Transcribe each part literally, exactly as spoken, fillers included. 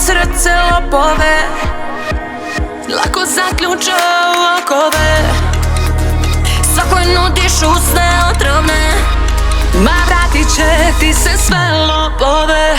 srce lopove, lako zaključa u okove. Svakoj nudiš usne otrovne, ma vratit će ti se sve lopove.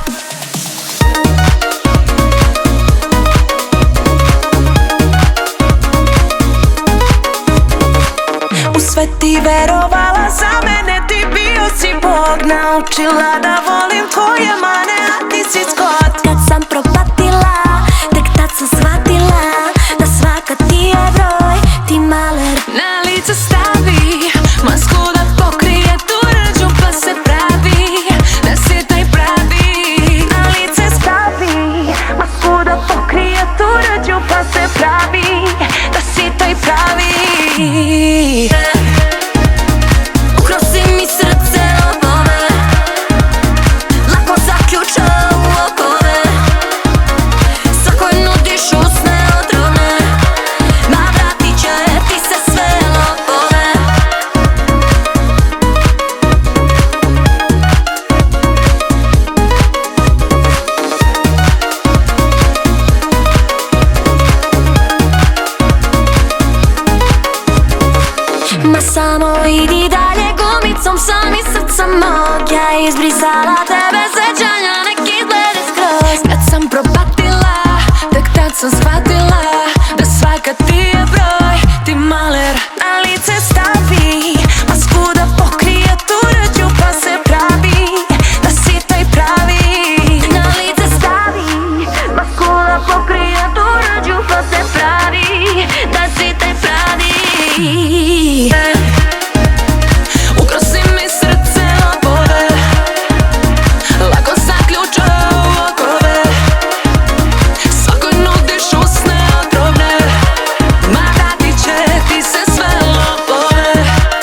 U sve ti verovala, za mene ti bio si Bog. Naučila da volim tvoje mane, a ti si skot. Kad sam propatila, tek tad sam shvatila da svaka ti je broj, ti maler. Na lice stavi masku da pokrije tu rđu, pa se pravi da si taj pravi. Na lice stavi masku da pokrije tu rđu, pa se pravi da si taj pravi. Ukrosi mi srce lopove, lako zaključa u okove. Svakoj nudiš usne otrovne, ma vratit će ti se sve lopove. Ma samo idi dalje, gumicom sam i srca mog. Ja izbrisala tebe, sećanja nek izglede skroz. Kad sam propatila, tek tad sam shvatila da svaka ti je broj, ti maler. Na lice stavi masku da pokrije tu rđu, pa se pravi da si taj pravi. Na lice stavi masku da pokrije tu rđu, pa se pravi da si taj pravi. Ukrosi mi srce lopove, lako zaključa u okove. Svakoj nudiš usne otrovne, ma vratit će ti se sve lopove.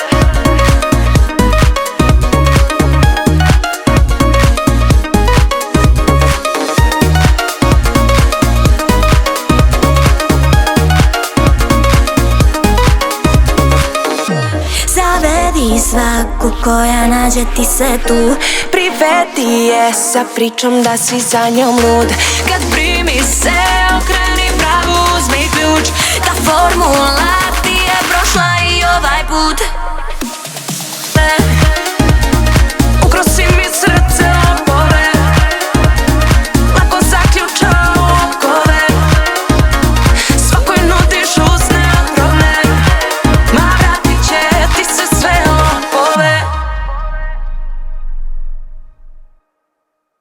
Zavedi svaku koja nađe ti se tu, Privedi je sa pričom da si za njom lud. Kad primi se, okreni pravu, uzmi ključ. ta formula ti je prošla i ovaj put.